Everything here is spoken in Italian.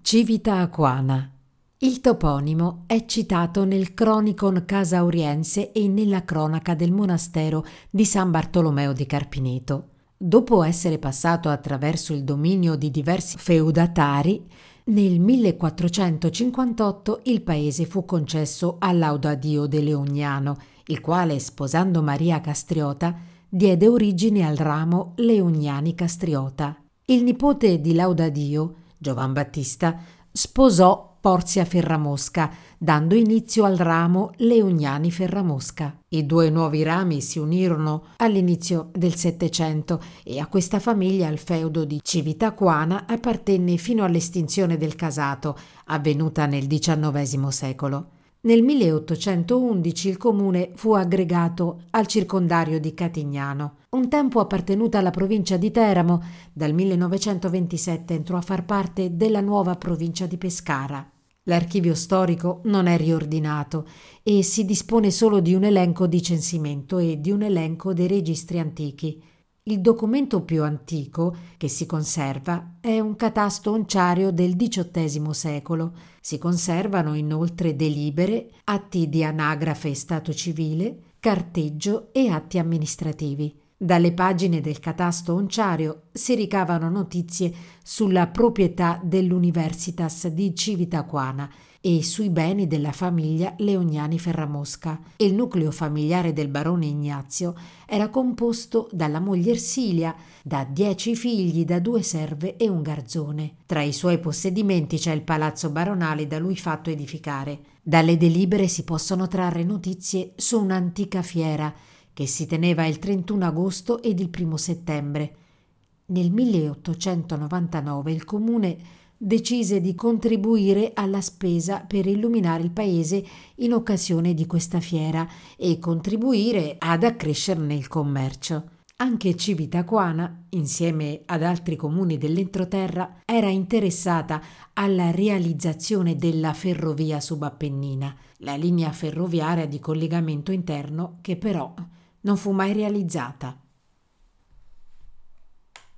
Civitaaquana. Il toponimo è citato nel Chronicon Casauriense e nella cronaca del monastero di San Bartolomeo di Carpineto. Dopo essere passato attraverso il dominio di diversi feudatari, nel 1458 il paese fu concesso a Laudadio de Leognano, il quale, sposando Maria Castriota, diede origine al ramo Leognani Castriota. Il nipote di Laudadio, Giovan Battista, sposò Porzia Ferramosca, dando inizio al ramo Leognani Ferramosca. I due nuovi rami si unirono all'inizio del Settecento e a questa famiglia il feudo di Civitaaquana appartenne fino all'estinzione del casato, avvenuta nel XIX secolo. Nel 1811 il comune fu aggregato al circondario di Catignano. Un tempo appartenuta alla provincia di Teramo, dal 1927 entrò a far parte della nuova provincia di Pescara. L'archivio storico non è riordinato e si dispone solo di un elenco di censimento e di un elenco dei registri antichi. Il documento più antico che si conserva è un catasto onciario del XVIII secolo. Si conservano inoltre delibere, atti di anagrafe e stato civile, carteggio e atti amministrativi. Dalle pagine del catasto onciario si ricavano notizie sulla proprietà dell'Universitas di Civitaaquana e sui beni della famiglia Leognani Ferramosca. Il nucleo familiare del barone Ignazio era composto dalla moglie Ersilia, da 10 figli, da 2 serve e un garzone. Tra i suoi possedimenti c'è il palazzo baronale da lui fatto edificare. Dalle delibere si possono trarre notizie su un'antica fiera che si teneva il 31 agosto ed il 1 settembre. Nel 1899 il comune decise di contribuire alla spesa per illuminare il paese in occasione di questa fiera e contribuire ad accrescerne il commercio. Anche Civitaaquana, insieme ad altri comuni dell'entroterra, era interessata alla realizzazione della ferrovia subappennina, la linea ferroviaria di collegamento interno che però non fu mai realizzata.